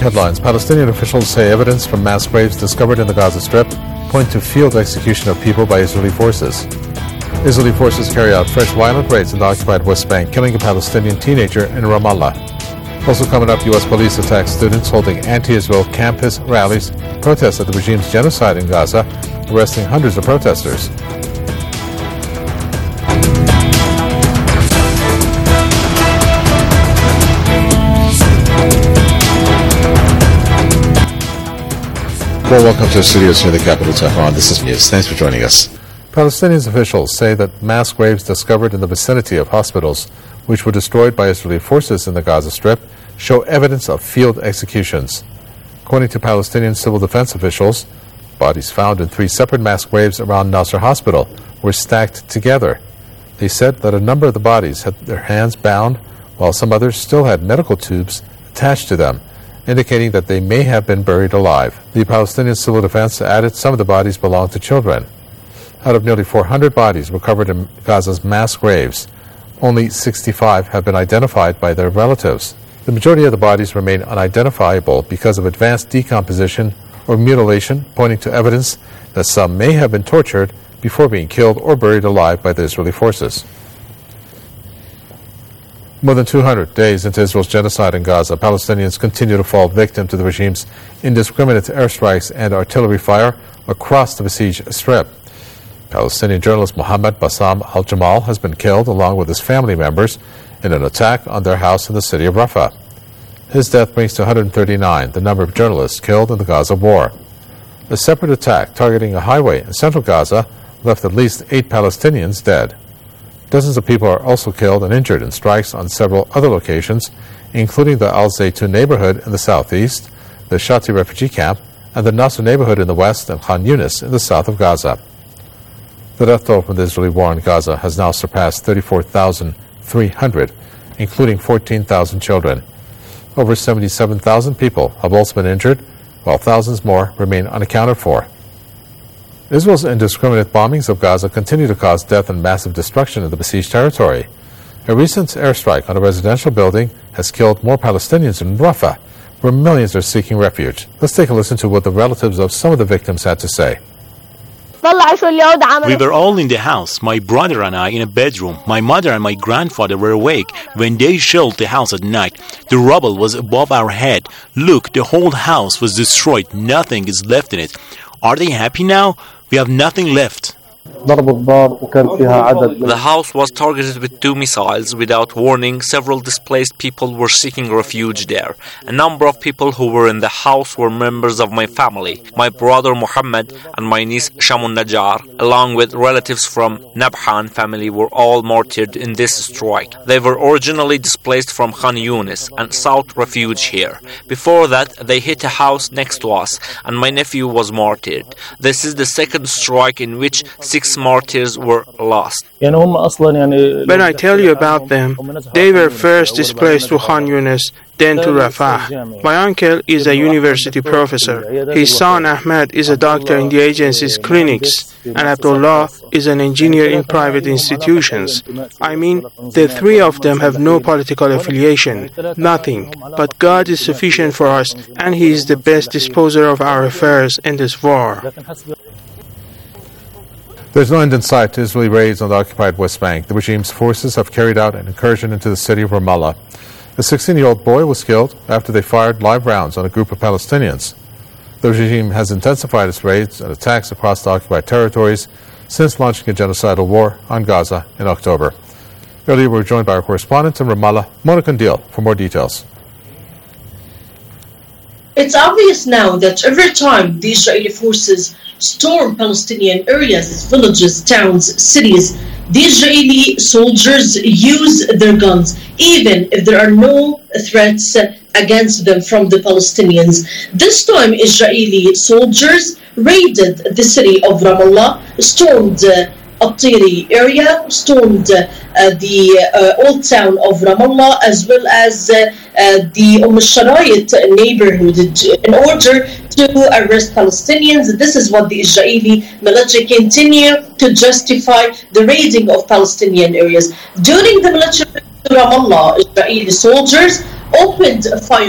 headlines. Palestinian officials say evidence from mass graves discovered in the Gaza Strip point to field execution of people by Israeli forces. Israeli forces carry out fresh violent raids in the occupied West Bank, killing a Palestinian teenager in Ramallah. Also coming up, U.S. police attack students holding anti-Israel campus rallies, protests at the regime's genocide in Gaza, arresting hundreds of protesters. Well, welcome to the studios here in the capital, Tehran. This is News. Thanks for joining us. Palestinian officials say that mass graves discovered in the vicinity of hospitals, which were destroyed by Israeli forces in the Gaza Strip, show evidence of field executions. According to Palestinian civil defense officials, bodies found in 3 separate mass graves around Nasser Hospital were stacked together. They said that a number of the bodies had their hands bound, while some others still had medical tubes attached to them, indicating that they may have been buried alive. The Palestinian civil defense added some of the bodies belonged to children. Out of nearly 400 bodies recovered in Gaza's mass graves, only 65 have been identified by their relatives. The majority of the bodies remain unidentifiable because of advanced decomposition or mutilation, pointing to evidence that some may have been tortured before being killed or buried alive by the Israeli forces. More than 200 days into Israel's genocide in Gaza, Palestinians continue to fall victim to the regime's indiscriminate airstrikes and artillery fire across the besieged Strip. Palestinian journalist Mohammed Bassam al-Jamal has been killed along with his family members in an attack on their house in the city of Rafah. His death brings to 139 the number of journalists killed in the Gaza war. A separate attack targeting a highway in central Gaza left at least 8 Palestinians dead. Dozens of people are also killed and injured in strikes on several other locations, including the Al Zaytun neighborhood in the southeast, the Shati refugee camp, and the Nasser neighborhood in the west and Khan Yunis in the south of Gaza. The death toll from the Israeli war in Gaza has now surpassed 34,300, including 14,000 children. Over 77,000 people have also been injured, while thousands more remain unaccounted for. Israel's indiscriminate bombings of Gaza continue to cause death and massive destruction in the besieged territory. A recent airstrike on a residential building has killed more Palestinians in Rafah, where millions are seeking refuge. Let's take a listen to what the relatives of some of the victims had to say. We were all in the house, my brother and I in a bedroom. My mother and my grandfather were awake when they shelled the house at night. The rubble was above our head. Look, the whole house was destroyed. Nothing is left in it. Are they happy now? We have nothing left. The house was targeted with 2 missiles. Without warning, several displaced people were seeking refuge there. A number of people who were in the house were members of my family. My brother Muhammad and my niece Shamun Najjar, along with relatives from Nabhan family, were all martyred in this strike. They were originally displaced from Khan Yunis and sought refuge here. Before that, they hit a house next to us, and my nephew was martyred. This is the second strike in which 6 martyrs were lost. When I tell you about them, they were first displaced to Khan Yunis, then to Rafah. My uncle is a university professor. His son Ahmed is a doctor in the agency's clinics, and Abdullah is an engineer in private institutions. I mean, the 3 of them have no political affiliation, nothing. But God is sufficient for us, and He is the best disposer of our affairs in this war. There's no end in sight to Israeli raids on the occupied West Bank. The regime's forces have carried out an incursion into the city of Ramallah. A 16-year-old boy was killed after they fired live rounds on a group of Palestinians. The regime has intensified its raids and attacks across the occupied territories since launching a genocidal war on Gaza in October. Earlier, we were joined by our correspondent in Ramallah, Mona Kandil, for more details. It's obvious now that every time the Israeli forces storm Palestinian areas, villages, towns, cities, the Israeli soldiers use their guns, even if there are no threats against them from the Palestinians. This time, Israeli soldiers raided the city of Ramallah, stormed Atiri area, stormed the old town of Ramallah, as well as the Al-Sharayit neighborhood, in order to arrest Palestinians. This is what the Israeli military continue to justify the raiding of Palestinian areas. During the military Ramallah, Israeli soldiers opened fire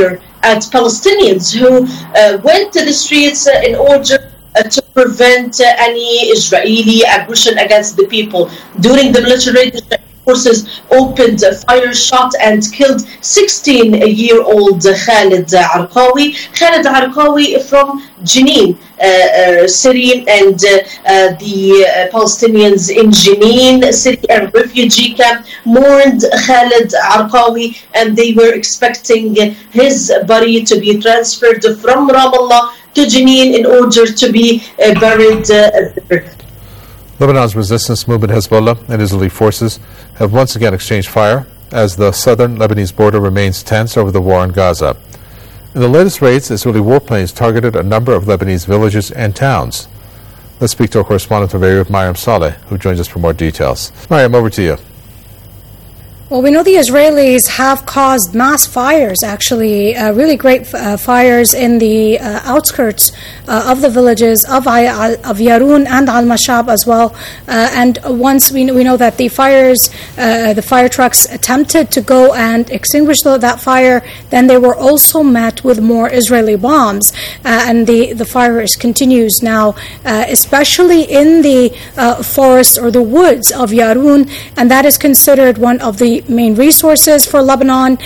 at Palestinians who went to the streets in order to prevent any Israeli aggression against the people. During the military forces opened fire, shot and killed 16-year-old Khalid Arqawi. Khalid Arqawi from Jenin city, and the Palestinians in Jenin city and refugee camp mourned Khalid Arqawi, and they were expecting his body to be transferred from Ramallah to Jenin in order to be buried there. Lebanon's resistance movement Hezbollah and Israeli forces have once again exchanged fire as the southern Lebanese border remains tense over the war in Gaza. In the latest raids, Israeli warplanes targeted a number of Lebanese villages and towns. Let's speak to our correspondent in Beirut, Mariam Saleh, who joins us for more details. Mariam, over to you. Well, we know the Israelis have caused mass fires, actually, really great fires in the outskirts of the villages of Yarun and Al-Mashab as well. And once we know that the fire trucks attempted to go and extinguish that fire, then they were also met with more Israeli bombs. And the fire continues now, especially in the forest or the woods of Yarun, and that is considered one of the main resources for Lebanon,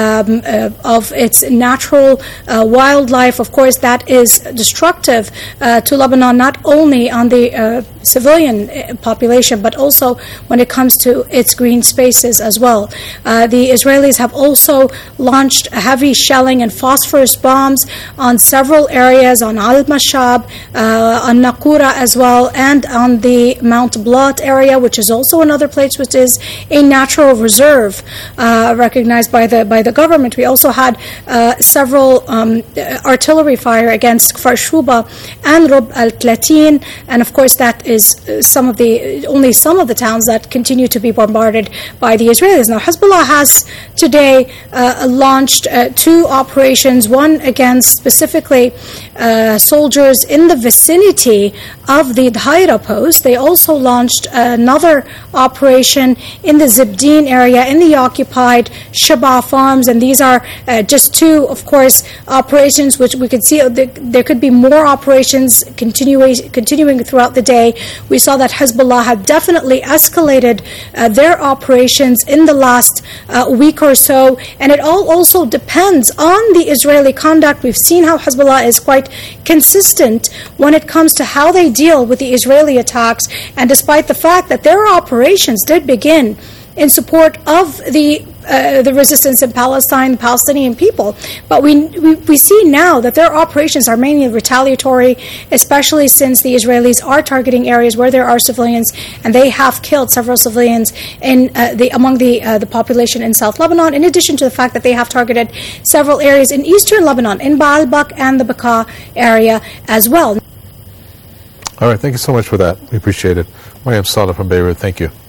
of its natural wildlife. Of course, that is destructive to Lebanon, not only on the civilian population, but also when it comes to its green spaces as well. The Israelis have also launched heavy shelling and phosphorus bombs on several areas, on Al-Mashab, on Naqura as well, and on the Mount Blat area, which is also another place which is a natural reserve recognized by the government. We also had several artillery fire against Kfar Shuba and Rub al-Tlatin, and of course that is only some of the towns that continue to be bombarded by the Israelis. Now, Hezbollah has today launched two operations, one against specifically soldiers in the vicinity of the Dhaira post. They also launched another operation in the Zibdin area in the occupied Shaba farms, and these are just two, of course, operations which we could see there could be more operations continuing throughout the day. We saw that Hezbollah had definitely escalated their operations in the last week or so, and it all also depends on the Israeli conduct. We've seen how Hezbollah is quite consistent when it comes to how they deal with the Israeli attacks, and despite the fact that their operations did begin in support of the resistance in Palestine, the Palestinian people. But we see now that their operations are mainly retaliatory, especially since the Israelis are targeting areas where there are civilians, and they have killed several civilians among the population in South Lebanon, in addition to the fact that they have targeted several areas in eastern Lebanon, in Baalbek and the Bekaa area as well. All right, thank you so much for that. We appreciate it. Mariam Saleh from Beirut, thank you.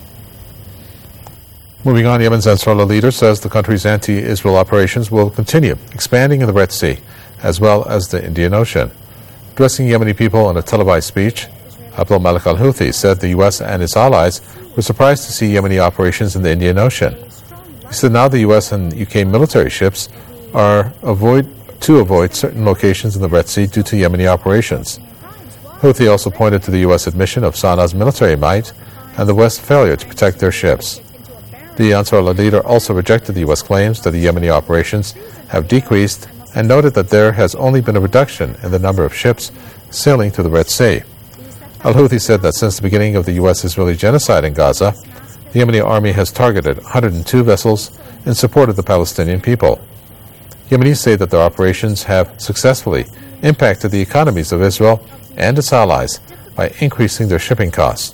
Moving on, Yemen's Ansarullah leader says the country's anti-Israel operations will continue, expanding in the Red Sea, as well as the Indian Ocean. Addressing Yemeni people in a televised speech, Abdul Malik al-Houthi said the U.S. and its allies were surprised to see Yemeni operations in the Indian Ocean. He said now the U.S. and U.K. military ships are avoid certain locations in the Red Sea due to Yemeni operations. Houthi also pointed to the U.S. admission of Sana's military might and the West's failure to protect their ships. The Ansarullah leader also rejected the U.S. claims that the Yemeni operations have decreased and noted that there has only been a reduction in the number of ships sailing through the Red Sea. Al-Houthi said that since the beginning of the U.S.-Israeli genocide in Gaza, the Yemeni army has targeted 102 vessels in support of the Palestinian people. Yemenis say that their operations have successfully impacted the economies of Israel and its allies by increasing their shipping costs.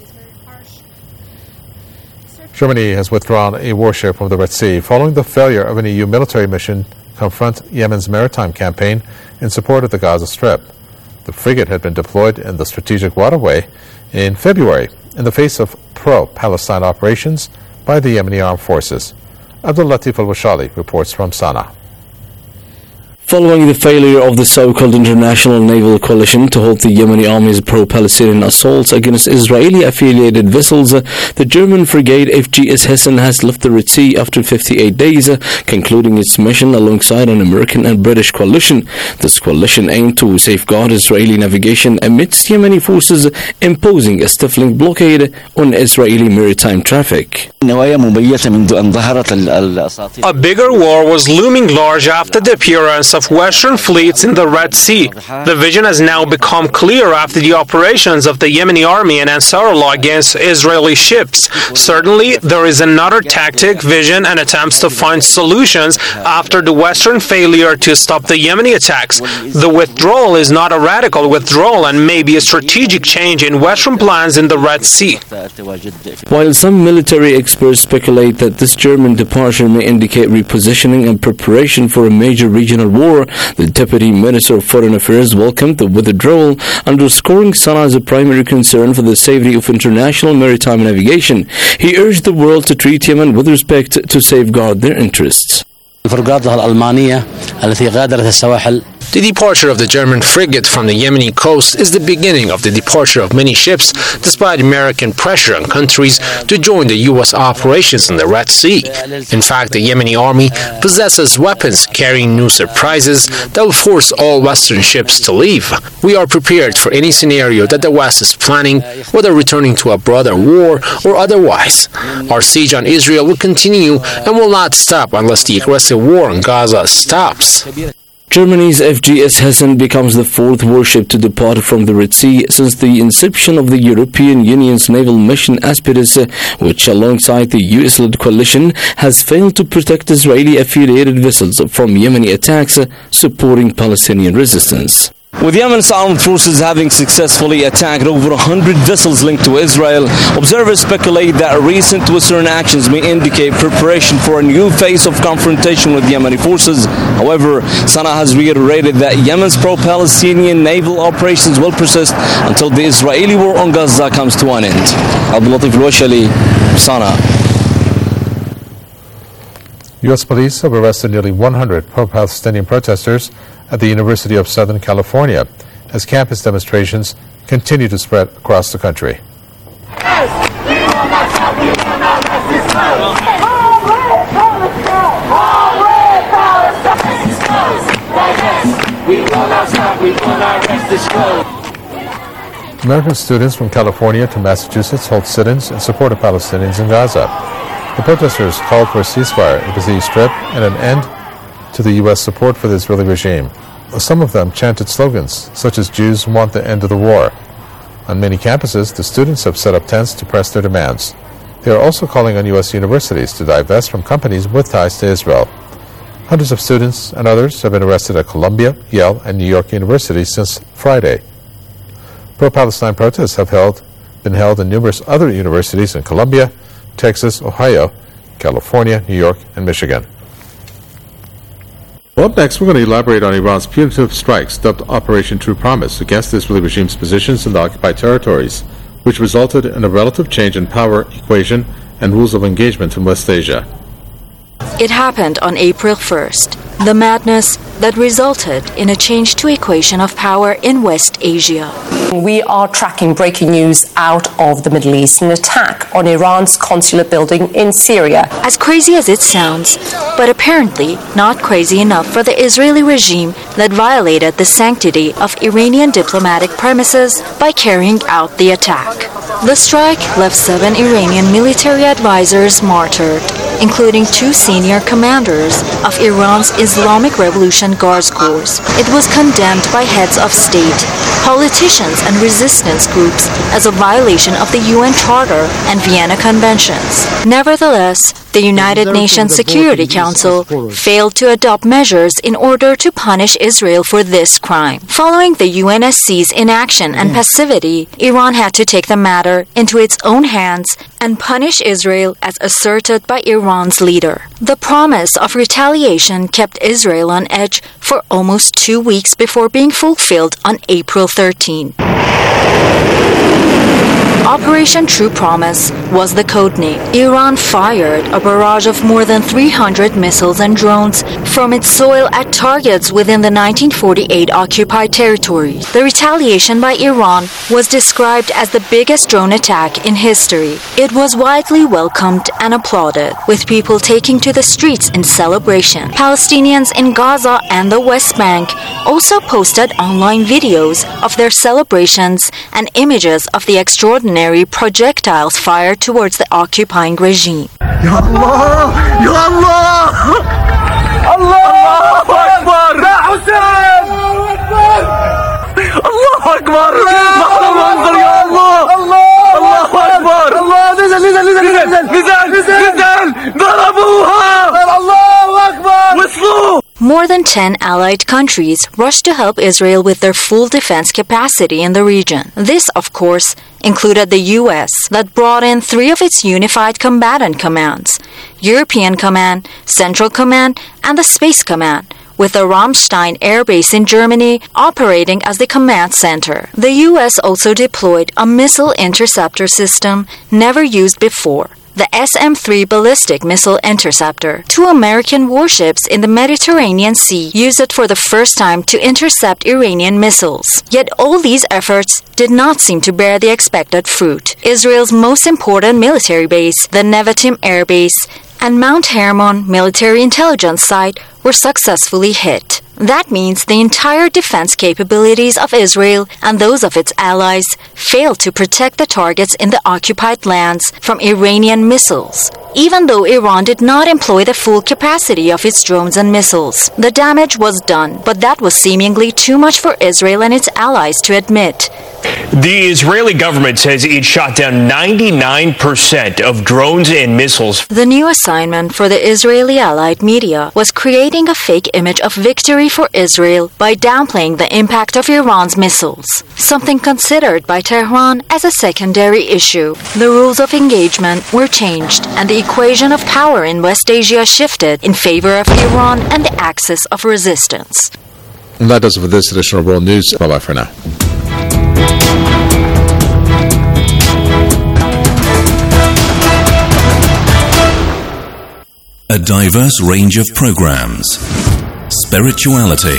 Germany has withdrawn a warship from the Red Sea following the failure of an EU military mission to confront Yemen's maritime campaign in support of the Gaza Strip. The frigate had been deployed in the strategic waterway in February in the face of pro-Palestine operations by the Yemeni armed forces. Abdul Latif al-Washali reports from Sana'a. Following the failure of the so-called International Naval Coalition to halt the Yemeni army's pro-Palestinian assaults against Israeli-affiliated vessels, the German frigate FGS Hessen has left the Red Sea after 58 days, concluding its mission alongside an American and British coalition. This coalition aimed to safeguard Israeli navigation amidst Yemeni forces imposing a stifling blockade on Israeli maritime traffic. A bigger war was looming large after the appearance of Western fleets in the Red Sea. The vision has now become clear after the operations of the Yemeni army and Ansarullah against Israeli ships. Certainly, there is another tactic, vision, and attempts to find solutions after the Western failure to stop the Yemeni attacks. The withdrawal is not a radical withdrawal and may be a strategic change in Western plans in the Red Sea. While some military experts speculate that this German departure may indicate repositioning and preparation for a major regional war, the Deputy Minister of Foreign Affairs welcomed the withdrawal, underscoring Sana's primary concern for the safety of international maritime navigation. He urged the world to treat Yemen with respect to safeguard their interests. The departure of the German frigate from the Yemeni coast is the beginning of the departure of many ships, despite American pressure on countries to join the U.S. operations in the Red Sea. In fact, the Yemeni army possesses weapons carrying new surprises that will force all Western ships to leave. We are prepared for any scenario that the West is planning, whether returning to a broader war or otherwise. Our siege on Israel will continue and will not stop unless the aggressive war in Gaza stops. Germany's FGS Hessen becomes the fourth warship to depart from the Red Sea since the inception of the European Union's naval mission Aspides, which alongside the US-led coalition has failed to protect Israeli-affiliated vessels from Yemeni attacks, supporting Palestinian resistance. With Yemen's armed forces having successfully attacked over 100 vessels linked to Israel, observers speculate that recent Western actions may indicate preparation for a new phase of confrontation with Yemeni forces. However, Sana has reiterated that Yemen's pro-Palestinian naval operations will persist until the Israeli war on Gaza comes to an end. Abdul Latif Al-Washali, Sana. U.S. police have arrested nearly 100 pro-Palestinian protesters at the University of Southern California as campus demonstrations continue to spread across the country. American students from California to Massachusetts hold sit-ins in support of Palestinians in Gaza. The protesters called for a ceasefire in the Gaza Strip and an end to the U.S. support for the Israeli regime. Some of them chanted slogans such as "Jews want the end of the war." On many campuses, the students have set up tents to press their demands. They are also calling on U.S. universities to divest from companies with ties to Israel. Hundreds of students and others have been arrested at Columbia, Yale, and New York University since Friday. Pro-Palestine protests have been held in numerous other universities in Columbia, Texas, Ohio, California, New York, and Michigan. Well, up next, we're going to elaborate on Iran's punitive strikes, dubbed Operation True Promise, against the Israeli regime's positions in the occupied territories, which resulted in a relative change in power equation and rules of engagement in West Asia. It happened on April 1st, the madness that resulted in a change to equation of power in West Asia. We are tracking breaking news out of the Middle East, an attack on Iran's consulate building in Syria. As crazy as it sounds, but apparently not crazy enough for the Israeli regime that violated the sanctity of Iranian diplomatic premises by carrying out the attack. The strike left 7 Iranian military advisors martyred, including 2 senior commanders of Iran's Islamic Revolution Guards Corps. It was condemned by heads of state, politicians, and resistance groups as a violation of the UN Charter and Vienna Conventions. Nevertheless, the United Nations Security Council failed to adopt measures in order to punish Israel for this crime. Following the UNSC's inaction and passivity, Iran had to take the matter into its own hands and punish Israel as asserted by Iran's leader. The promise of retaliation kept Israel on edge for almost 2 weeks before being fulfilled on April 13. Operation True Promise was the codename. Iran fired a barrage of more than 300 missiles and drones from its soil at targets within the 1948 occupied territory. The retaliation by Iran was described as the biggest drone attack in history. It was widely welcomed and applauded, with people taking to the streets in celebration. Palestinians in Gaza and the West Bank also posted online videos of their celebrations and images of the extraordinary projectiles fired towards the occupying regime. Ya Allah! Ya Allah! Allahu Akbar! Ya Hussein! Allahu Akbar! Allahu Akbar! Ya Allah! Allahu Akbar! Allah! نزل! ضربوها! Allahu Akbar! وصلوا! More than 10 allied countries rushed to help Israel with their full defense capacity in the region. This, of course, included the U.S., that brought in 3 of its unified combatant commands: European Command, Central Command, and the Space Command, with the Ramstein Air Base in Germany operating as the command center. The U.S. also deployed a missile interceptor system never used before, the SM-3 ballistic missile interceptor. 2 American warships in the Mediterranean Sea used it for the first time to intercept Iranian missiles. Yet all these efforts did not seem to bear the expected fruit. Israel's most important military base, the Nevatim Air Base, and Mount Hermon military intelligence site were successfully hit. That means the entire defense capabilities of Israel and those of its allies failed to protect the targets in the occupied lands from Iranian missiles, even though Iran did not employ the full capacity of its drones and missiles. The damage was done, but that was seemingly too much for Israel and its allies to admit. The Israeli government says it shot down 99% of drones and missiles. The new assignment for the Israeli allied media was creating a fake image of victory for Israel by downplaying the impact of Iran's missiles, something considered by Tehran as a secondary issue. The rules of engagement were changed, and the equation of power in West Asia shifted in favor of Iran and the axis of resistance. And that does it for this edition of World News. Bye-bye for now. A diverse range of programs. Spirituality.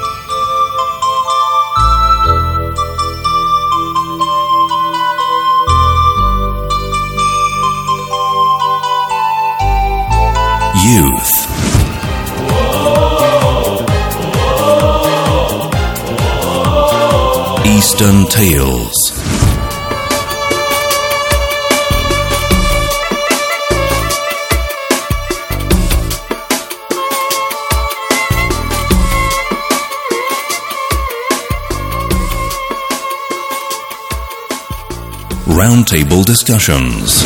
Youth. Eastern Tales. Roundtable discussions.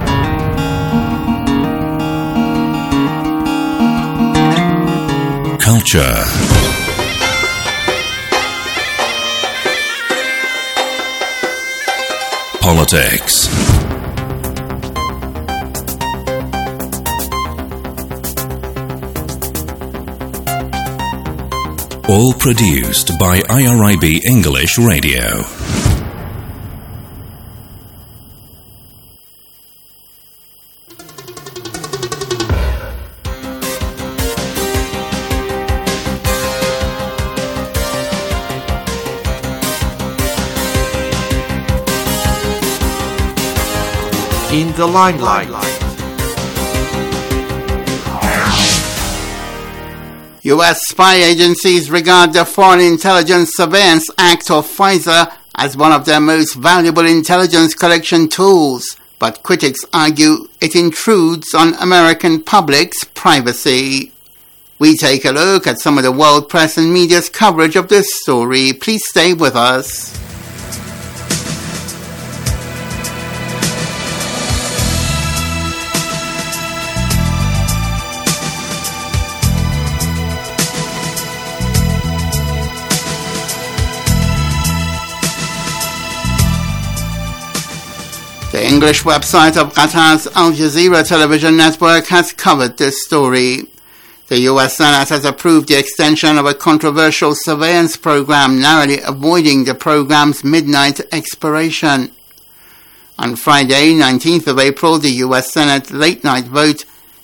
Culture. Politics. All produced by IRIB English Radio. In the limelight. U.S. spy agencies regard the Foreign Intelligence Surveillance Act of FISA as one of their most valuable intelligence collection tools, but critics argue it intrudes on American public's privacy. We take a look at some of the world press and media's coverage of this story. Please stay with us. The English website of Qatar's Al Jazeera television network has covered this story. The US Senate has approved the extension of a controversial surveillance program, narrowly avoiding the program's midnight expiration. On Friday, 19th of April, the U.S. Senate late-night vote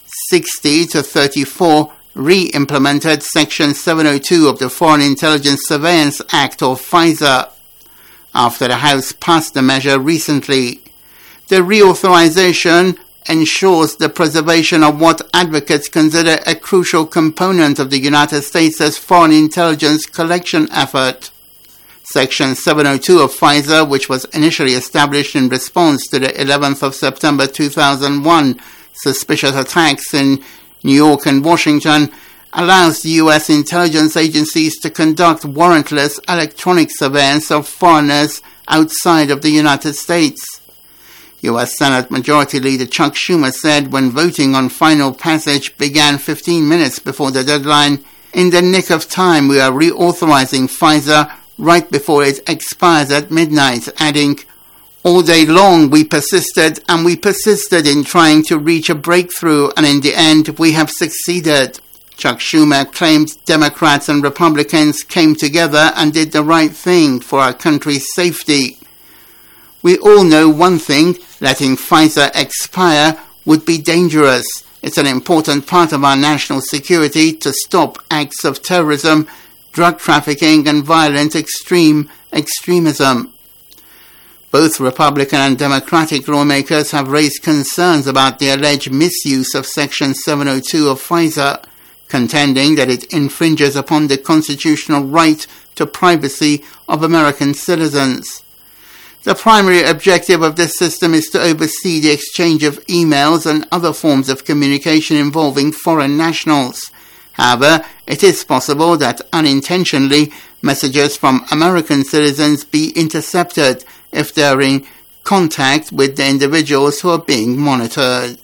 60-34 re-implemented Section 702 of the Foreign Intelligence Surveillance Act, or FISA, after the House passed the measure recently. The reauthorization ensures the preservation of what advocates consider a crucial component of the United States' foreign intelligence collection effort. Section 702 of FISA, which was initially established in response to the 11th of September 2001 suspicious attacks in New York and Washington, allows the U.S. intelligence agencies to conduct warrantless electronic surveillance of foreigners outside of the United States. U.S. Senate Majority Leader Chuck Schumer said when voting on final passage began 15 minutes before the deadline, "In the nick of time, we are reauthorizing FISA right before it expires at midnight," adding, "All day long we persisted in trying to reach a breakthrough, and in the end we have succeeded." Chuck Schumer claimed Democrats and Republicans came together and did the right thing for our country's safety. "We all know one thing, letting FISA expire would be dangerous. It's an important part of our national security to stop acts of terrorism, drug trafficking and violent extremism." Both Republican and Democratic lawmakers have raised concerns about the alleged misuse of Section 702 of FISA, contending that it infringes upon the constitutional right to privacy of American citizens. The primary objective of this system is to oversee the exchange of emails and other forms of communication involving foreign nationals. However, it is possible that unintentionally messages from American citizens be intercepted if they are in contact with the individuals who are being monitored.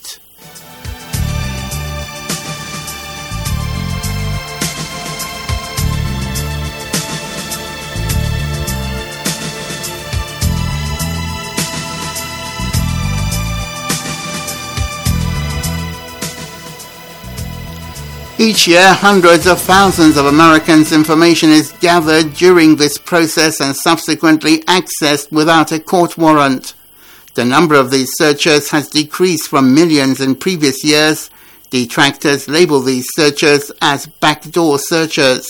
Each year, hundreds of thousands of Americans' information is gathered during this process and subsequently accessed without a court warrant. The number of these searches has decreased from millions in previous years. Detractors label these searches as backdoor searches.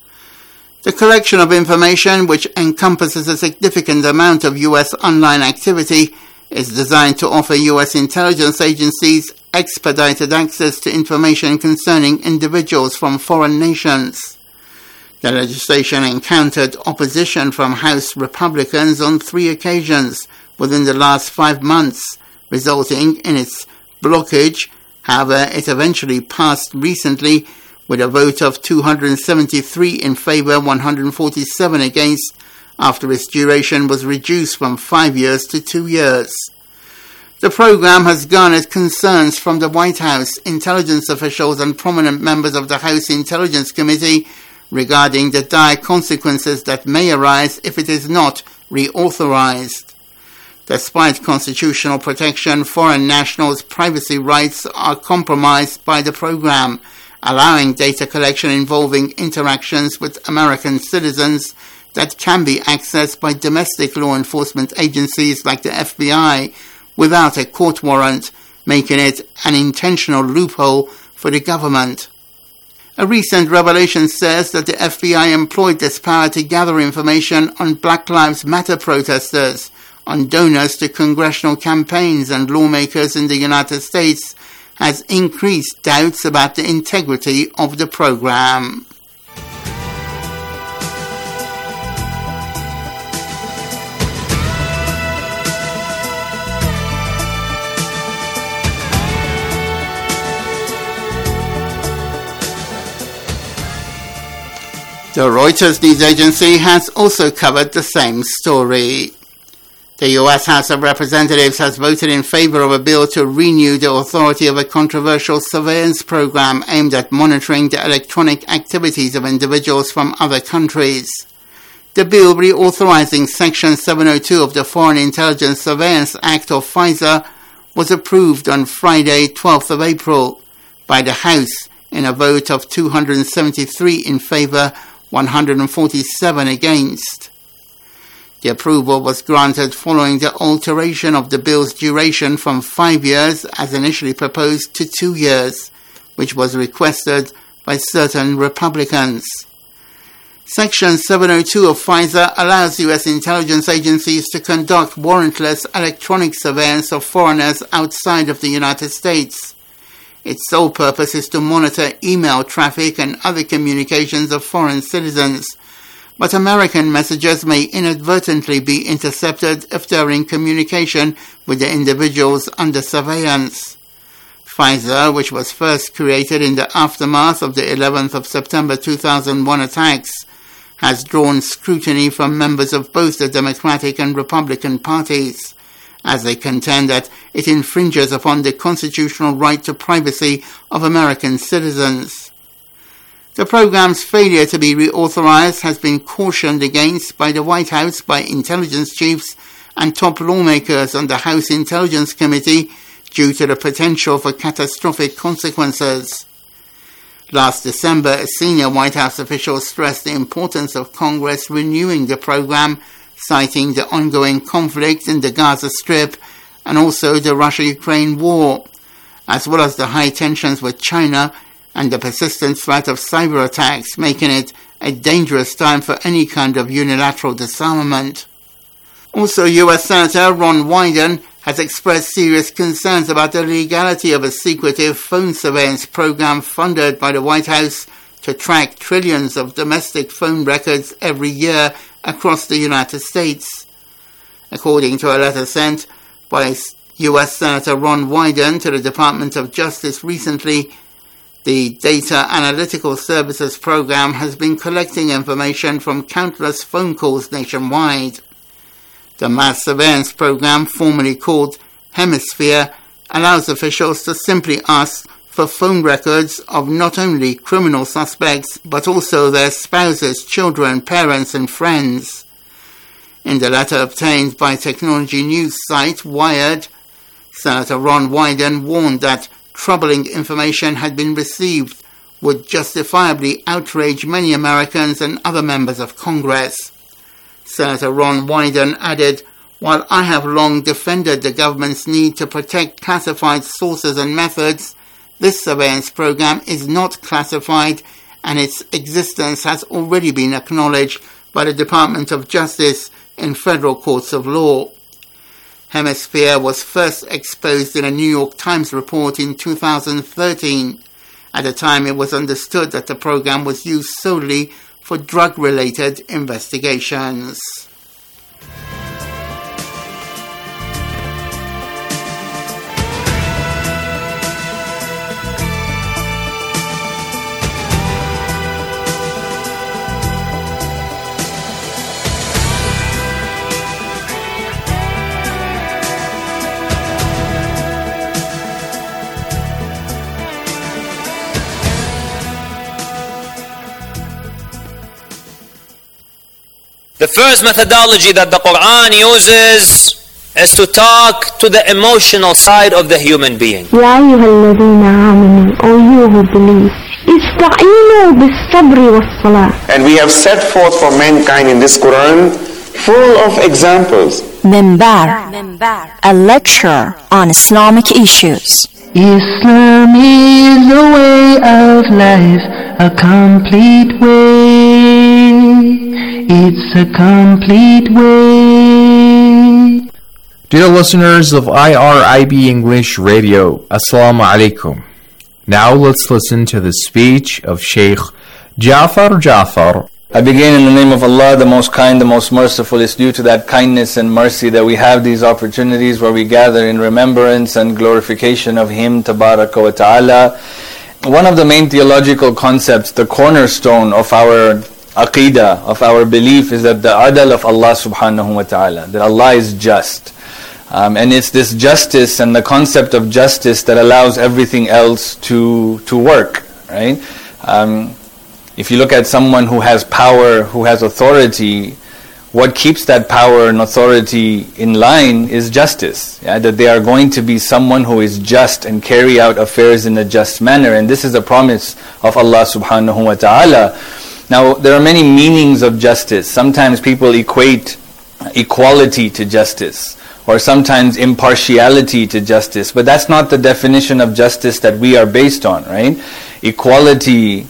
The collection of information, which encompasses a significant amount of U.S. online activity, is designed to offer U.S. intelligence agencies expedited access to information concerning individuals from foreign nations. The legislation encountered opposition from House Republicans on 3 occasions within the last 5 months, resulting in its blockage. However, it eventually passed recently with a vote of 273 in favor, 147 against, after its duration was reduced from 5 years to 2 years. The program has garnered concerns from the White House, intelligence officials and prominent members of the House Intelligence Committee regarding the dire consequences that may arise if it is not reauthorized. Despite constitutional protection, foreign nationals' privacy rights are compromised by the program, allowing data collection involving interactions with American citizens that can be accessed by domestic law enforcement agencies like the FBI without a court warrant, making it an intentional loophole for the government. A recent revelation says that the FBI employed this power to gather information on Black Lives Matter protesters, on donors to congressional campaigns and lawmakers in the United States, has increased doubts about the integrity of the program. The Reuters news agency has also covered the same story. The U.S. House of Representatives has voted in favor of a bill to renew the authority of a controversial surveillance program aimed at monitoring the electronic activities of individuals from other countries. The bill reauthorizing Section 702 of the Foreign Intelligence Surveillance Act, or FISA, was approved on Friday, 12th of April, by the House in a vote of 273 in favor, 147 against. The approval was granted following the alteration of the bill's duration from 5 years, as initially proposed, to 2 years, which was requested by certain Republicans. Section 702 of FISA allows U.S. intelligence agencies to conduct warrantless electronic surveillance of foreigners outside of the United States. Its sole purpose is to monitor email traffic and other communications of foreign citizens, but American messages may inadvertently be intercepted if they are in communication with the individuals under surveillance. FISA, which was first created in the aftermath of the 11th of September 2001 attacks, has drawn scrutiny from members of both the Democratic and Republican parties, as they contend that it infringes upon the constitutional right to privacy of American citizens. The program's failure to be reauthorized has been cautioned against by the White House, by intelligence chiefs and top lawmakers on the House Intelligence Committee due to the potential for catastrophic consequences. Last December, a senior White House official stressed the importance of Congress renewing the program, citing the ongoing conflict in the Gaza Strip and also the Russia-Ukraine war, as well as the high tensions with China and the persistent threat of cyber attacks, making it a dangerous time for any kind of unilateral disarmament. Also, U.S. Senator Ron Wyden has expressed serious concerns about the legality of a secretive phone surveillance program funded by the White House to track trillions of domestic phone records every year across the United States. According to a letter sent by U.S. Senator Ron Wyden to the Department of Justice recently, the Data Analytical Services Program has been collecting information from countless phone calls nationwide. The mass surveillance program, formerly called Hemisphere, allows officials to simply ask for phone records of not only criminal suspects, but also their spouses, children, parents, and friends. In the letter obtained by technology news site Wired, Senator Ron Wyden warned that troubling information had been received would justifiably outrage many Americans and other members of Congress. Senator Ron Wyden added, "While I have long defended the government's need to protect classified sources and methods, this surveillance program is not classified and its existence has already been acknowledged by the Department of Justice in federal courts of law." Hemisphere was first exposed in a New York Times report in 2013. At the time, it was understood that the program was used solely for drug-related investigations. The first methodology that the Quran uses is to talk to the emotional side of the human being. يا أيها الذين آمنوا, O you who believe, استعينوا بالصبر والصلاة. And we have set forth for mankind in this Quran full of examples. Minbar, a lecture on Islamic issues. Islam is a way of life, a complete way. It's a complete way. Dear listeners of IRIB English Radio, Assalamu alaikum. Now let's listen to the speech of Sheikh Ja'far. I begin in the name of Allah, the most kind, the most merciful. It's due to that kindness and mercy that we have these opportunities where we gather in remembrance and glorification of Him, Tabaraka wa Ta'ala. One of the main theological concepts, the cornerstone of our aqidah, of our belief, is that the adal of Allah subhanahu wa ta'ala, that Allah is just. And it's this justice and the concept of justice that allows everything else to work, right? If you look at someone who has power, who has authority, what keeps that power and authority in line is justice. Yeah? That they are going to be someone who is just and carry out affairs in a just manner. And this is a promise of Allah subhanahu wa ta'ala. Now, there are many meanings of justice. Sometimes people equate equality to justice, or sometimes impartiality to justice. But that's not the definition of justice that we are based on, right? Equality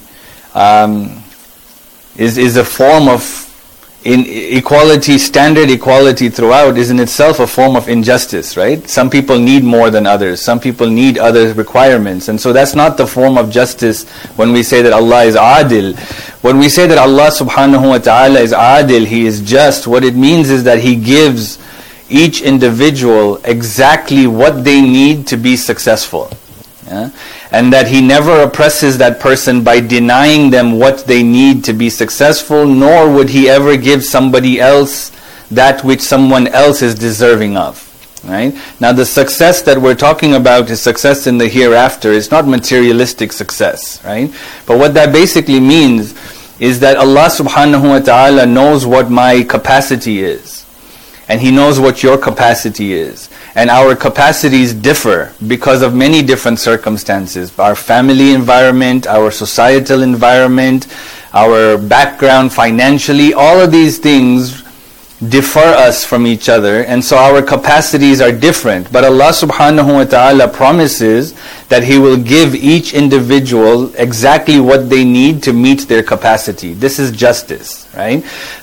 is a form of equality. Standard equality throughout is in itself a form of injustice, right? Some people need more than others. Some people need other requirements. And so that's not the form of justice when we say that Allah is adil. When we say that Allah subhanahu wa ta'ala is adil, He is just, what it means is that He gives each individual exactly what they need to be successful. Yeah? And that He never oppresses that person by denying them what they need to be successful, nor would He ever give somebody else that which someone else is deserving of. Right? Now the success that we're talking about is success in the hereafter. It's not materialistic success. Right? But what that basically means is that Allah subhanahu wa ta'ala knows what my capacity is. And He knows what your capacity is. And our capacities differ because of many different circumstances. Our family environment, our societal environment, our background financially, all of these things differ us from each other. And so our capacities are different. But Allah subhanahu wa ta'ala promises that He will give each individual exactly what they need to meet their capacity. This is justice, right?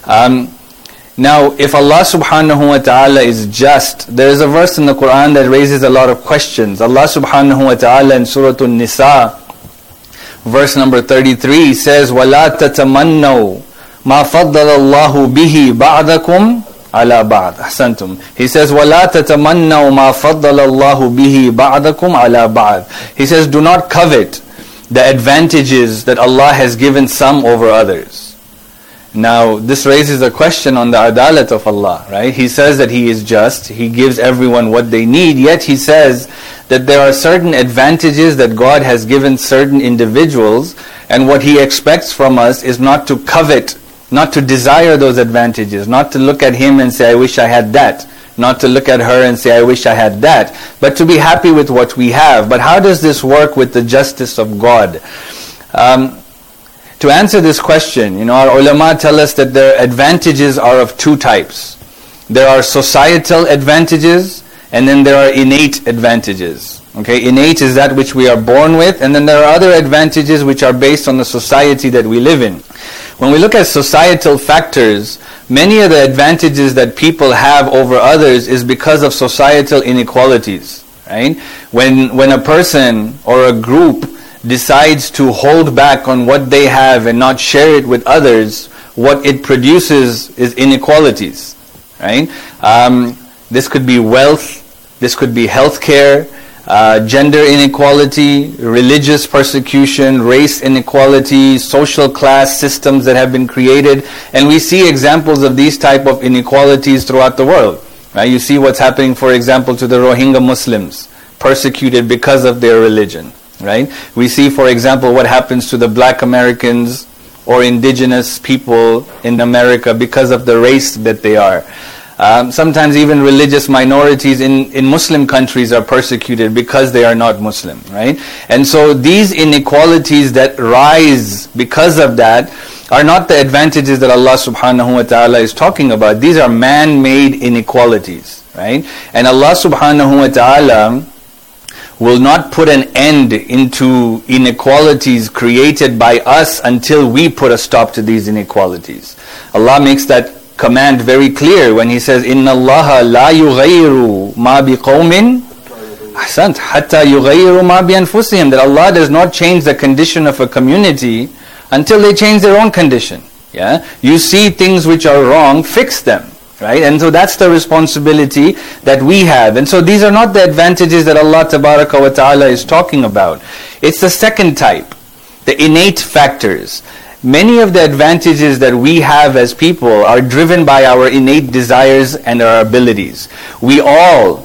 Now, if Allah subhanahu wa ta'ala is just, there is a verse in the Quran that raises a lot of questions. Allah subhanahu wa ta'ala in Surah An-Nisa, verse number 33 says, وَلَا تَتَمَنَّوْا مَا فَضَّلَ اللَّهُ بِهِ بَعْضَكُمْ عَلَى بَعْضٍ. أحسنتم. He says, وَلَا تَتَمَنَّوْا مَا فَضَّلَ اللَّهُ بِهِ بَعْضَكُمْ عَلَى بَعْضٍ. He says, do not covet the advantages that Allah has given some over others. Now, this raises a question on the adalat of Allah, right? He says that He is just, He gives everyone what they need, yet He says that there are certain advantages that God has given certain individuals, and what He expects from us is not to covet, not to desire those advantages, not to look at him and say, I wish I had that, not to look at her and say, I wish I had that, but to be happy with what we have. But how does this work with the justice of God? To answer this question, our ulama tell us that the advantages are of two types. There are societal advantages, and then there are innate advantages. Okay, innate is that which we are born with, and then there are other advantages which are based on the society that we live in. When we look at societal factors, many of the advantages that people have over others is because of societal inequalities. Right? When a person or a group decides to hold back on what they have and not share it with others, what it produces is inequalities, right? This could be wealth, this could be healthcare, gender inequality, religious persecution, race inequality, social class systems that have been created, and we see examples of these type of inequalities throughout the world. Right? You see what's happening, for example, to the Rohingya Muslims, persecuted because of their religion. Right? We see, for example, what happens to the black Americans or indigenous people in America because of the race that they are. Sometimes even religious minorities in Muslim countries are persecuted because they are not Muslim. Right? And so these inequalities that rise because of that are not the advantages that Allah subhanahu wa ta'ala is talking about. These are man-made inequalities. Right? And Allah subhanahu wa ta'ala will not put an end into inequalities created by us until we put a stop to these inequalities. Allah makes that command very clear when He says, إِنَّ اللَّهَ لَا يُغَيِّرُ مَا بِقَوْمٍ أحسنت حَتَّى يُغَيِّرُ مَا بِأَنفُسِهِمْ. That Allah does not change the condition of a community until they change their own condition. Yeah, you see things which are wrong, fix them. Right? And so that's the responsibility that we have. And so these are not the advantages that Allah Tabaraka wa Ta'ala is talking about. It's the second type, the innate factors. Many of the advantages that we have as people are driven by our innate desires and our abilities. We all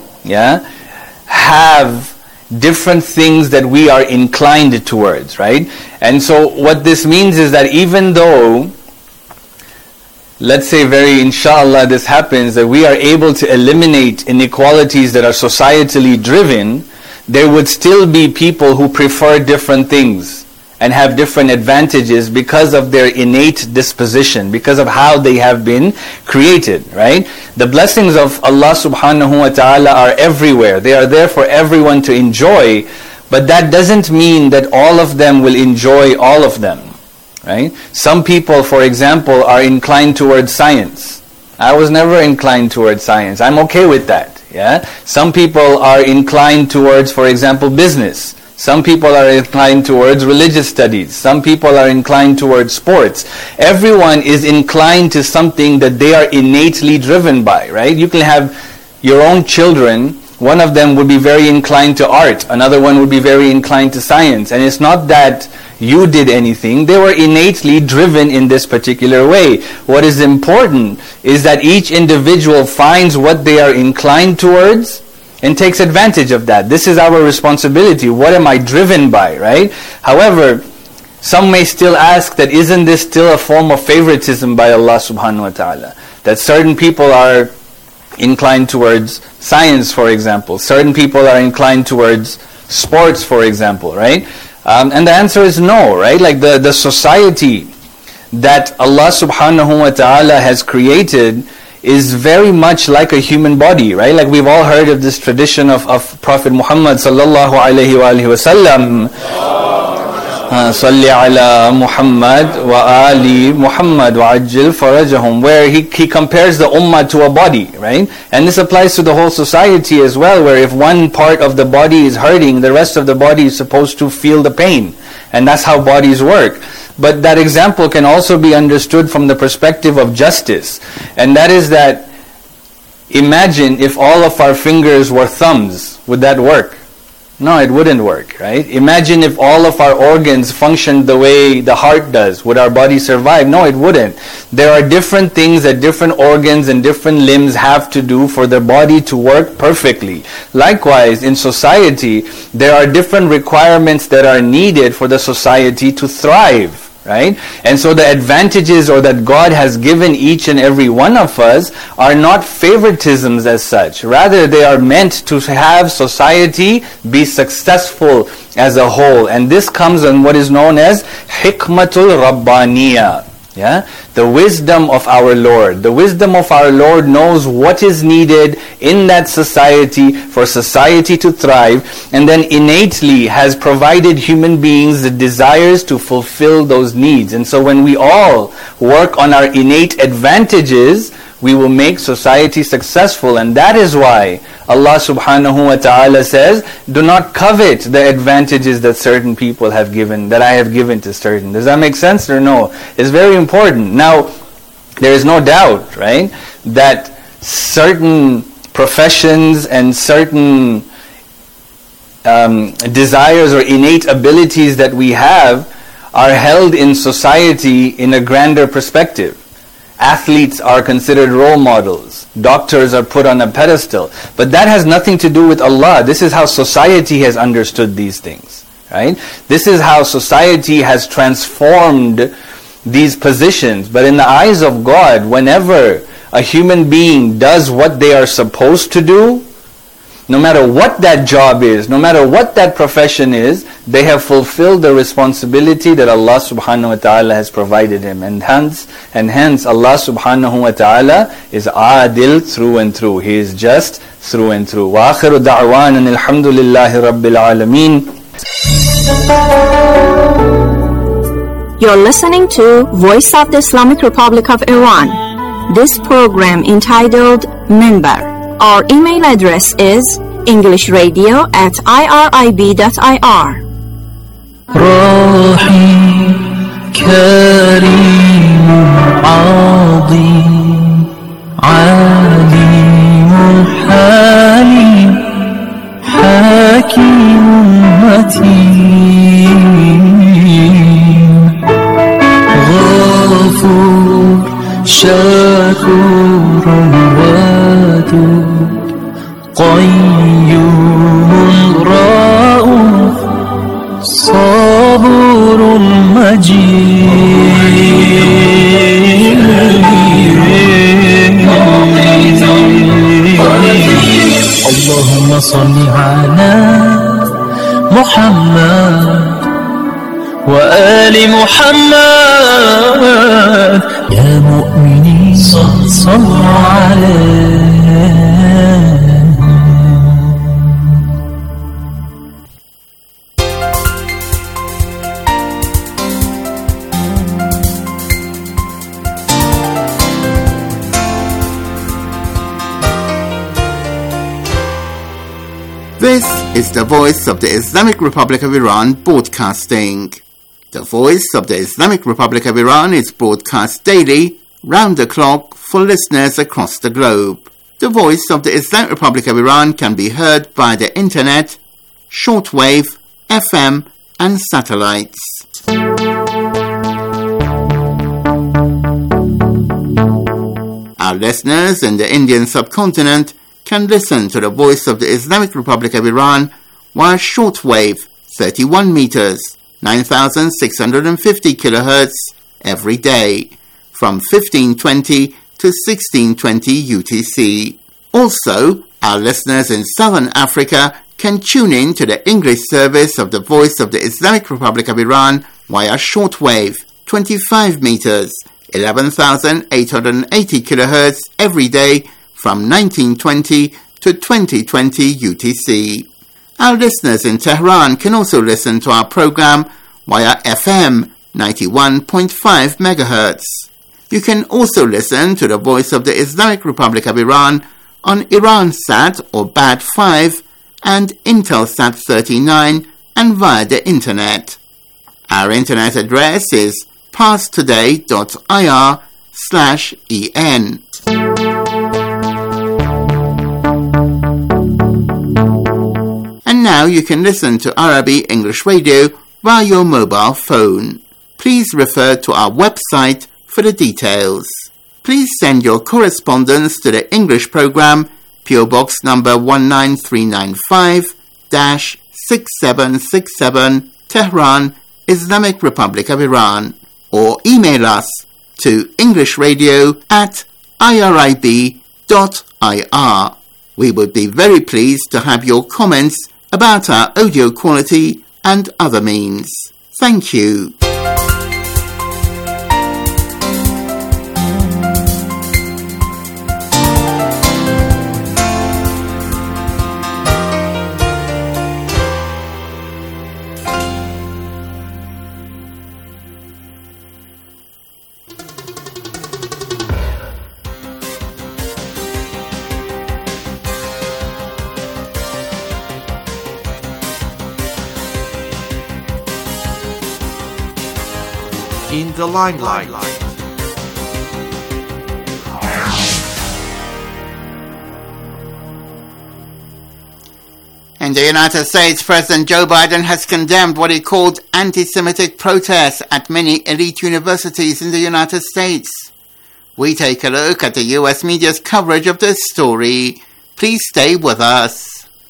have different things that we are inclined towards, right? And so what this means is that even though, let's say inshallah this happens, that we are able to eliminate inequalities that are societally driven, there would still be people who prefer different things and have different advantages because of their innate disposition, because of how they have been created, right? The blessings of Allah subhanahu wa ta'ala are everywhere. They are there for everyone to enjoy, but that doesn't mean that all of them will enjoy all of them, right? Some people, for example, are inclined towards science. I was never inclined towards science. I'm okay with that, yeah? Some people are inclined towards, for example, business. Some people are inclined towards religious studies. Some people are inclined towards sports. Everyone is inclined to something that they are innately driven by, right? You can have your own children. One of them would be very inclined to art. Another one would be very inclined to science. And it's not that you did anything. They were innately driven in this particular way. What is important is that each individual finds what they are inclined towards and takes advantage of that. This is our responsibility. What am I driven by, right? However, some may still ask that isn't this still a form of favoritism by Allah subhanahu wa ta'ala? That certain people are inclined towards science, for example. Certain people are inclined towards sports, for example, right? And the answer is no, right? Like the society that Allah subhanahu wa ta'ala has created is very much like a human body, right? Like we've all heard of this tradition of Prophet Muhammad sallallahu alayhi wa alihi wa sallam. Salli ala Muhammad wa ali Muhammad wa ajil farajahum, where he compares the ummah to a body, right? And this applies to the whole society as well, where if one part of the body is hurting, the rest of the body is supposed to feel the pain. And that's how bodies work. But that example can also be understood from the perspective of justice. And that is that, imagine if all of our fingers were thumbs, would that work? No, it wouldn't work, right? Imagine if all of our organs functioned the way the heart does. Would our body survive? No, it wouldn't. There are different things that different organs and different limbs have to do for their body to work perfectly. Likewise, in society, there are different requirements that are needed for the society to thrive. Right? And so the advantages or that God has given each and every one of us are not favoritisms as such. Rather, they are meant to have society be successful as a whole. And this comes in what is known as Hikmatul Rabbaniyah. Yeah? The wisdom of our Lord. The wisdom of our Lord knows what is needed in that society for society to thrive, and then innately has provided human beings the desires to fulfill those needs. And so when we all work on our innate advantages, we will make society successful. And that is why Allah subhanahu wa ta'ala says, do not covet the advantages that certain people have given, that I have given to certain. Does that make sense or no? It's very important. Now, there is no doubt, right, that certain professions and certain desires or innate abilities that we have are held in society in a grander perspective. Athletes are considered role models. Doctors are put on a pedestal. But that has nothing to do with Allah. This is how society has understood these things, right? This is how society has transformed these positions. But in the eyes of God, whenever a human being does what they are supposed to do, no matter what that job is, no matter what that profession is, they have fulfilled the responsibility that Allah subhanahu wa ta'ala has provided him. And hence Allah subhanahu wa ta'ala is adil through and through. He is just through and through. Wa akhiru da'wanan alhamdulillahi rabbil alameen. You're listening to Voice of the Islamic Republic of Iran. This program entitled Minbar. Our email address is englishradio@irib.ir. رحيم كريم عظيم عليم حليم حكيم متين غفور شكور ودود قيوم رؤوف صبور مجيد اللهم صل على محمد وآل محمد يا مؤمنين صلوا عليه. This is the Voice of the Islamic Republic of Iran broadcasting. The Voice of the Islamic Republic of Iran is broadcast daily, round the clock, for listeners across the globe. The Voice of the Islamic Republic of Iran can be heard by the internet, shortwave, FM, and satellites. Our listeners in the Indian subcontinent can listen to the Voice of the Islamic Republic of Iran via shortwave 31 meters, 9,650 kilohertz every day from 1520 to 1620 UTC. Also, our listeners in Southern Africa can tune in to the English service of the Voice of the Islamic Republic of Iran via shortwave 25 meters, 11,880 kilohertz every day from 1920 to 2020 UTC. Our listeners in Tehran can also listen to our program via FM 91.5 MHz. You can also listen to the Voice of the Islamic Republic of Iran on Iransat or BAD5 and Intelsat 39 and via the internet. Our internet address is parstoday.ir/en. And now you can listen to Arabi English Radio via your mobile phone. Please refer to our website for the details. Please send your correspondence to the English program, PO Box number 19395-6767, Tehran, Islamic Republic of Iran, or email us to englishradio@irib.ir. We would be very pleased to have your comments about our audio quality and other means. Thank you. In the limelight. In the United States, President Joe Biden has condemned what he called anti-Semitic protests at many elite universities in the United States. We take a look at the U.S. media's coverage of this story. Please stay with us.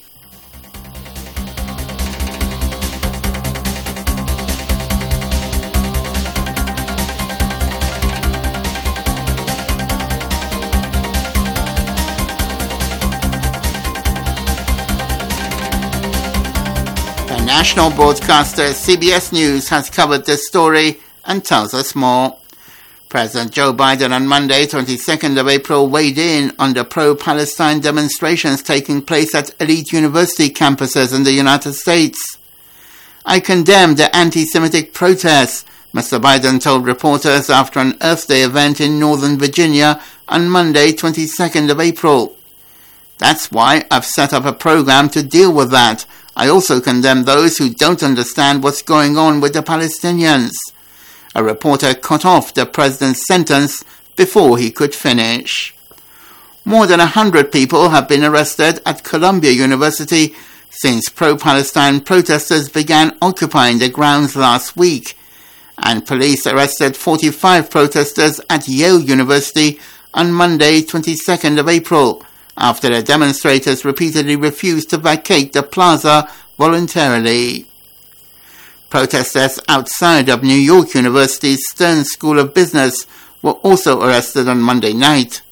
National broadcaster CBS News has covered this story and tells us more. President Joe Biden on Monday, 22nd of April, weighed in on the pro-Palestine demonstrations taking place at elite university campuses in the United States. I condemn the anti-Semitic protests, Mr. Biden told reporters after an Earth Day event in Northern Virginia on Monday, 22nd of April. That's why I've set up a program to deal with that. I also condemn those who don't understand what's going on with the Palestinians. A reporter cut off the president's sentence before he could finish. More than 100 people have been arrested at Columbia University since pro-Palestine protesters began occupying the grounds last week, and police arrested 45 protesters at Yale University on Monday, 22nd of April, after the demonstrators repeatedly refused to vacate the plaza voluntarily. Protesters outside of New York University's Stern School of Business were also arrested on Monday night.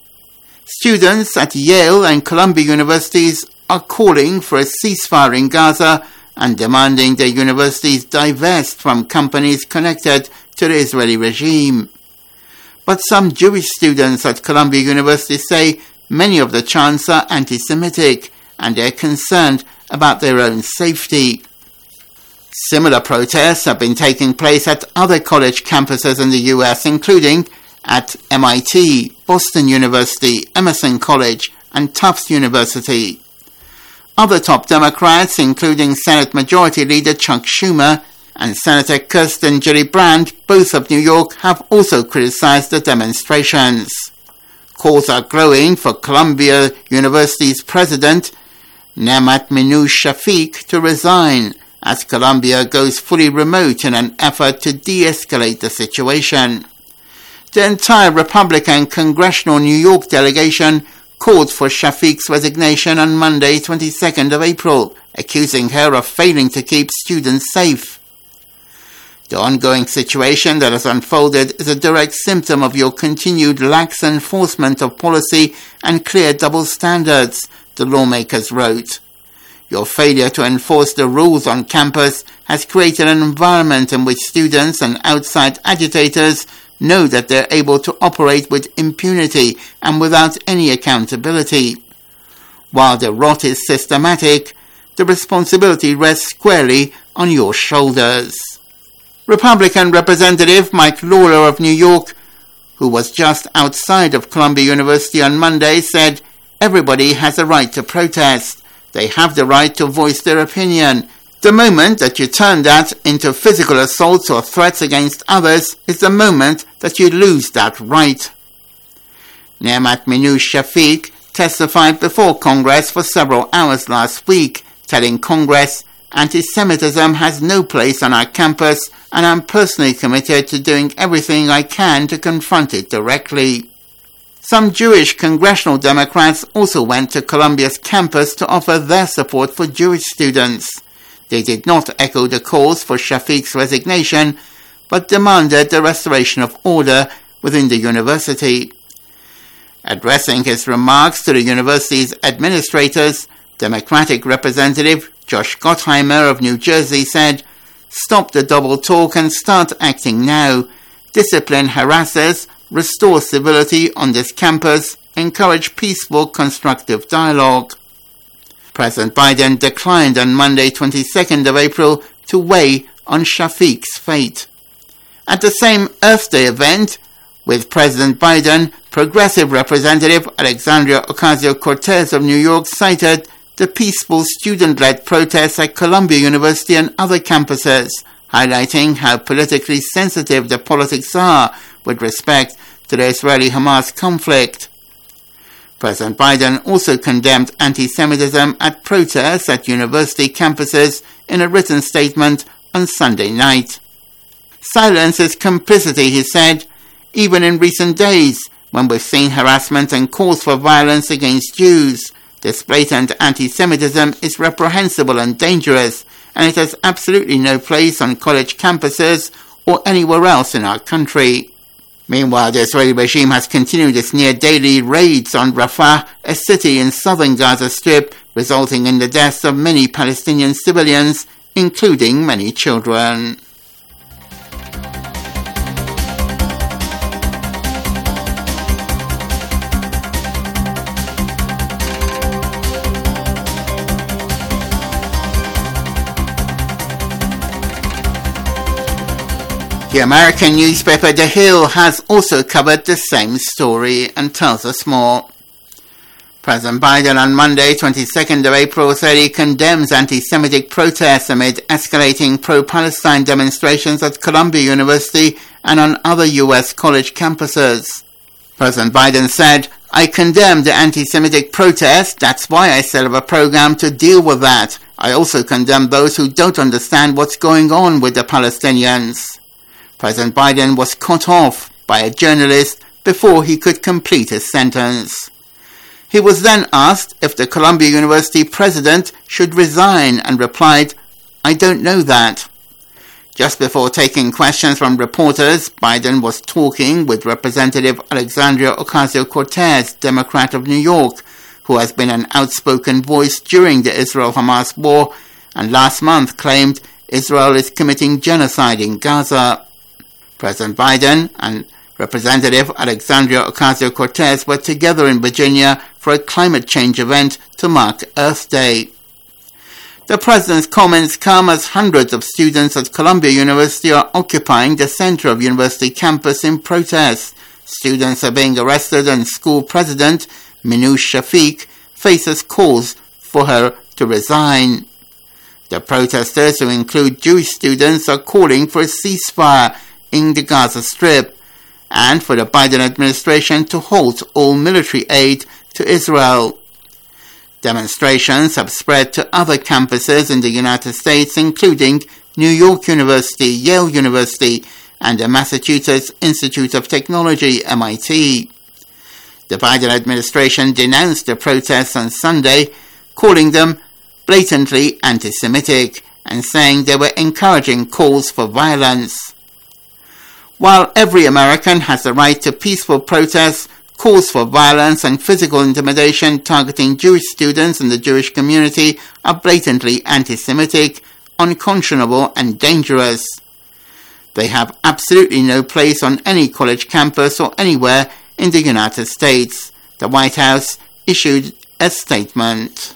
Students at Yale and Columbia Universities are calling for a ceasefire in Gaza and demanding the universities divest from companies connected to the Israeli regime. But some Jewish students at Columbia University say many of the chants are anti-Semitic and they're concerned about their own safety. Similar protests have been taking place at other college campuses in the US, including at MIT, Boston University, Emerson College, and Tufts University. Other top Democrats, including Senate Majority Leader Chuck Schumer and Senator Kirsten Gillibrand, both of New York, have also criticized the demonstrations. Calls are growing for Columbia University's president, Nemat Minouche-Shafik, to resign as Columbia goes fully remote in an effort to de-escalate the situation. The entire Republican congressional New York delegation called for Shafik's resignation on Monday, 22nd of April, accusing her of failing to keep students safe. The ongoing situation that has unfolded is a direct symptom of your continued lax enforcement of policy and clear double standards, the lawmakers wrote. Your failure to enforce the rules on campus has created an environment in which students and outside agitators know that they're able to operate with impunity and without any accountability. While the rot is systematic, the responsibility rests squarely on your shoulders. Republican Representative Mike Lawler of New York, who was just outside of Columbia University on Monday, said, "Everybody has a right to protest. They have the right to voice their opinion. The moment that you turn that into physical assaults or threats against others is the moment that you lose that right." Nemat Minouche-Shafik testified before Congress for several hours last week, telling Congress, "Anti-Semitism has no place on our campus, and I'm personally committed to doing everything I can to confront it directly." Some Jewish congressional Democrats also went to Columbia's campus to offer their support for Jewish students. They did not echo the calls for Shafik's resignation, but demanded the restoration of order within the university. Addressing his remarks to the university's administrators, Democratic Representative Josh Gottheimer of New Jersey said, "Stop the double talk and start acting now. Discipline harassers, restore civility on this campus, encourage peaceful, constructive dialogue." President Biden declined on Monday, 22nd of April, to weigh on Shafik's fate. At the same Earth Day event with President Biden, Progressive Representative Alexandria Ocasio-Cortez of New York cited the peaceful student-led protests at Columbia University and other campuses, highlighting how politically sensitive the politics are with respect to the Israeli-Hamas conflict. President Biden also condemned anti-Semitism at protests at university campuses in a written statement on Sunday night. "Silence is complicity," he said, "even in recent days when we've seen harassment and calls for violence against Jews. This blatant anti-Semitism is reprehensible and dangerous, and it has absolutely no place on college campuses or anywhere else in our country." Meanwhile, the Israeli regime has continued its near-daily raids on Rafah, a city in southern Gaza Strip, resulting in the deaths of many Palestinian civilians, including many children. The American newspaper The Hill has also covered the same story and tells us more. President Biden on Monday, 22nd of April, said he condemns anti-Semitic protests amid escalating pro-Palestine demonstrations at Columbia University and on other U.S. college campuses. President Biden said, "I condemn the anti-Semitic protests. That's why I set up a program to deal with that. I also condemn those who don't understand what's going on with the Palestinians." President Biden was cut off by a journalist before he could complete his sentence. He was then asked if the Columbia University president should resign and replied, "I don't know that." Just before taking questions from reporters, Biden was talking with Representative Alexandria Ocasio-Cortez, Democrat of New York, who has been an outspoken voice during the Israel-Hamas war and last month claimed Israel is committing genocide in Gaza. President Biden and Representative Alexandria Ocasio-Cortez were together in Virginia for a climate change event to mark Earth Day. The president's comments come as hundreds of students at Columbia University are occupying the center of university campus in protest. Students are being arrested and school president Minouche Shafik faces calls for her to resign. The protesters, who include Jewish students, are calling for a ceasefire in the Gaza Strip and for the Biden administration to halt all military aid to Israel. Demonstrations have spread to other campuses in the United States, including New York University, Yale University, and the Massachusetts Institute of Technology, MIT. The Biden administration denounced the protests on Sunday, calling them blatantly anti-Semitic and saying they were encouraging calls for violence. While every American has the right to peaceful protests, calls for violence and physical intimidation targeting Jewish students and the Jewish community are blatantly anti-Semitic, unconscionable and dangerous. They have absolutely no place on any college campus or anywhere in the United States. The White House issued a statement.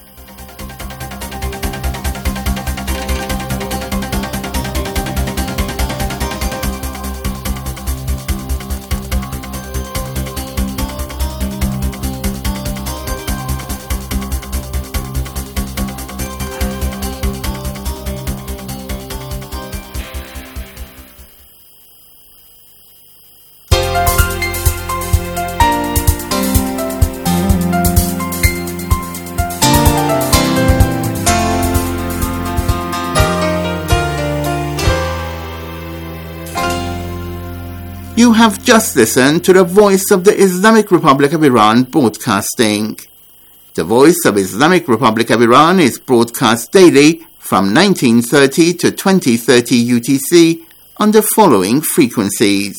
You have just listened to the Voice of the Islamic Republic of Iran broadcasting. The Voice of Islamic Republic of Iran is broadcast daily from 1930 to 2030 UTC on the following frequencies.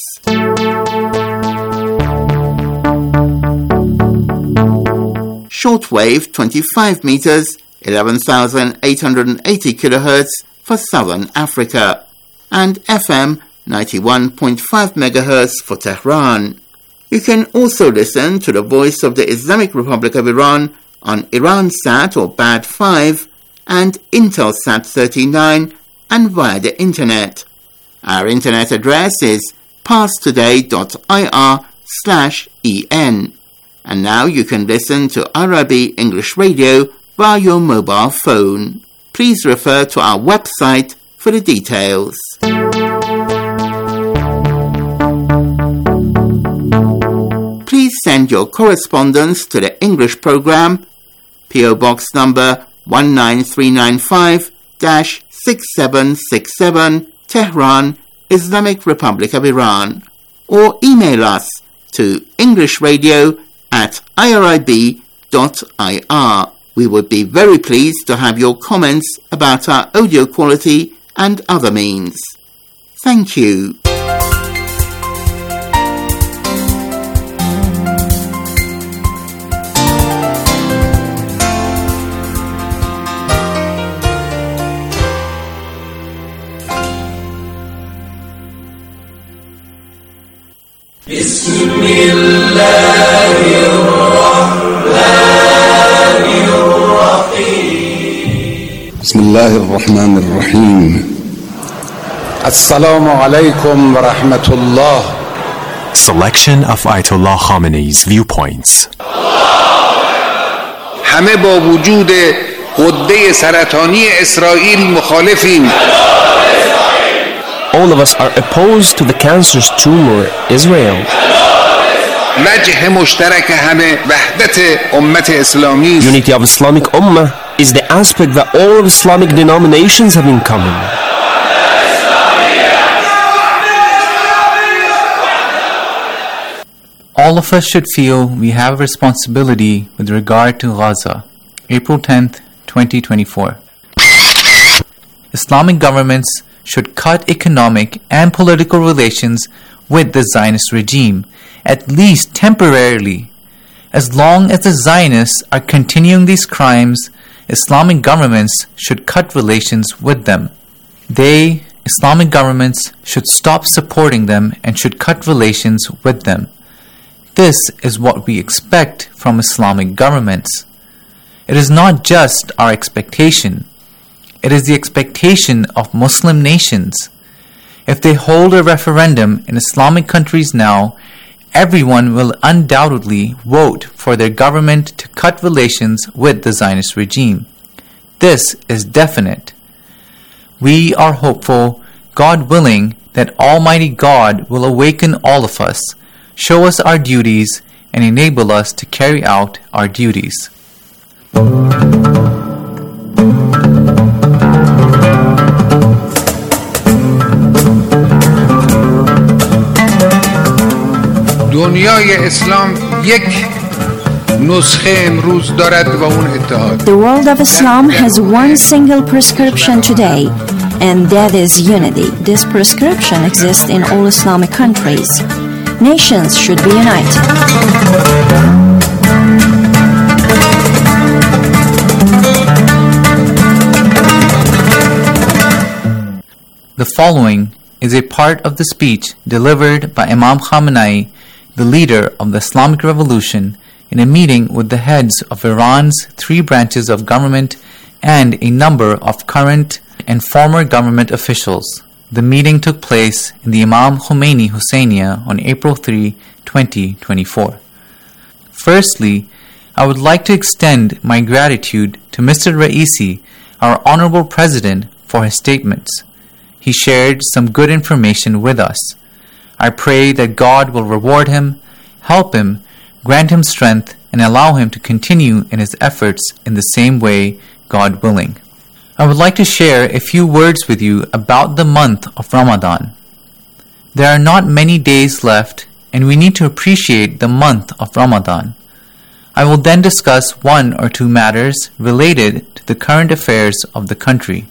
Shortwave 25 meters, 11,880 kHz for Southern Africa, and FM 91.5 MHz for Tehran. You can also listen to the Voice of the Islamic Republic of Iran on Iransat or BAD 5 and Intelsat 39 and via the Internet. Our Internet address is parstoday.ir/en. And now you can listen to Arabi English Radio via your mobile phone. Please refer to our website for the details. Please send your correspondence to the English program, PO Box number 19395-6767, Tehran, Islamic Republic of Iran, or email us to englishradio@irib.ir. We would be very pleased to have your comments about our audio quality and other means. Thank you. بسم الله الرحمن الرحيم بسم الله الرحمن الرحيم السلام عليكم ورحمة الله. Selection of Ayatollah Khamenei's viewpoints. همه با وجود غده سرطانی اسرائیل مخالفیم. All of us are opposed to the cancerous tumor, Israel. وجه مشترک همه وحدت امت اسلامی. Unity of Islamic Ummah is the aspect that all of Islamic denominations have in common. All of us should feel we have a responsibility with regard to Gaza. April 10th, 2024. Islamic governments should cut economic and political relations with the Zionist regime, at least temporarily. As long as the Zionists are continuing these crimes Islamic governments should cut relations with them. Islamic governments, should stop supporting them and should cut relations with them. This is what we expect from Islamic governments. It is not just our expectation. It is the expectation of Muslim nations. If they hold a referendum in Islamic countries now, everyone will undoubtedly vote for their government to cut relations with the Zionist regime. This is definite. We are hopeful, God willing, that Almighty God will awaken all of us, show us our duties, and enable us to carry out our duties. دنیای اسلام یک نسخه امروز دارد و اون اتحاد. The world of Islam has one single prescription today, and that is unity. This prescription exists in all Islamic countries. Nations should be united. The following is a part of the speech delivered by Imam Khamenei, the leader of the Islamic Revolution, in a meeting with the heads of Iran's 3 branches of government and a number of current and former government officials. The meeting took place in the Imam Khomeini Husseiniya on April 3, 2024. Firstly, I would like to extend my gratitude to Mr. Raisi, our Honorable President, for his statements. He shared some good information with us. I pray that God will reward him, help him, grant him strength, and allow him to continue in his efforts in the same way, God willing. I would like to share a few words with you about the month of Ramadan. There are not many days left, and we need to appreciate the month of Ramadan. I will then discuss 1 or 2 matters related to the current affairs of the country.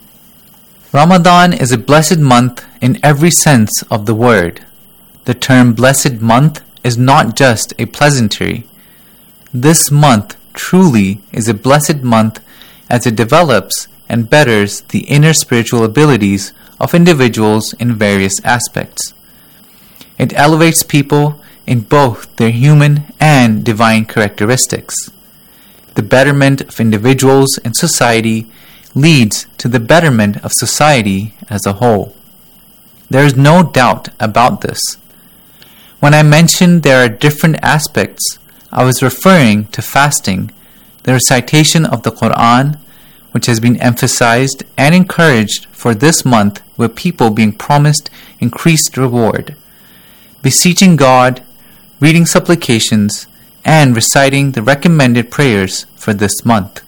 Ramadan is a blessed month in every sense of the word. The term blessed month is not just a pleasantry. This month truly is a blessed month as it develops and betters the inner spiritual abilities of individuals in various aspects. It elevates people in both their human and divine characteristics. The betterment of individuals in society leads to the betterment of society as a whole. There is no doubt about this. When I mentioned there are different aspects, I was referring to fasting, the recitation of the Quran, which has been emphasized and encouraged for this month, with people being promised increased reward, beseeching God, reading supplications, and reciting the recommended prayers for this month.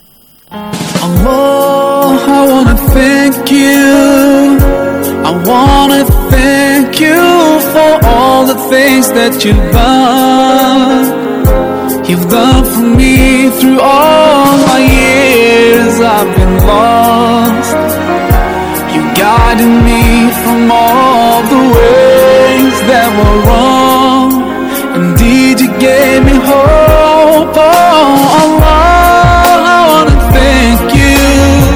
Allah, I wanna thank you. I wanna thank you for all the things that you've done. You've done for me through all my years I've been lost. You guided me from all the ways that were wrong. Indeed, you gave me hope. Oh, Allah, I wanna thank you.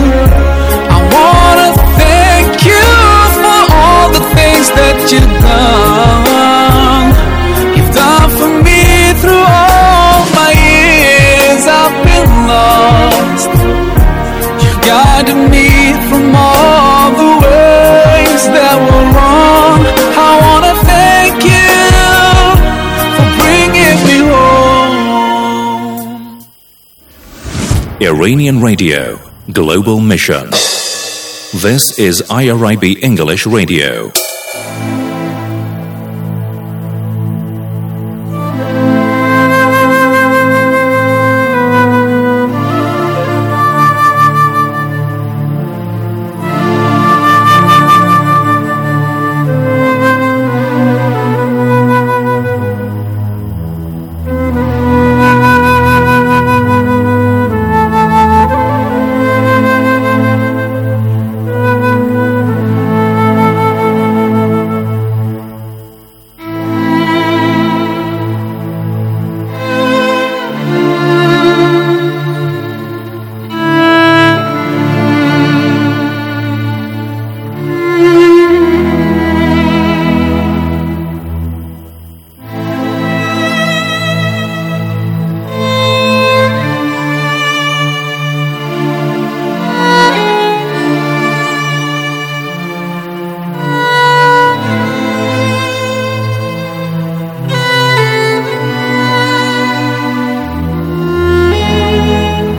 I wanna thank you for all the things that you've done. You've done for me through all my years I've been lost. You guided me from all the ways that were wrong. I wanna thank you for bringing me home. Iranian Radio, Global Mission. This is IRIB English Radio.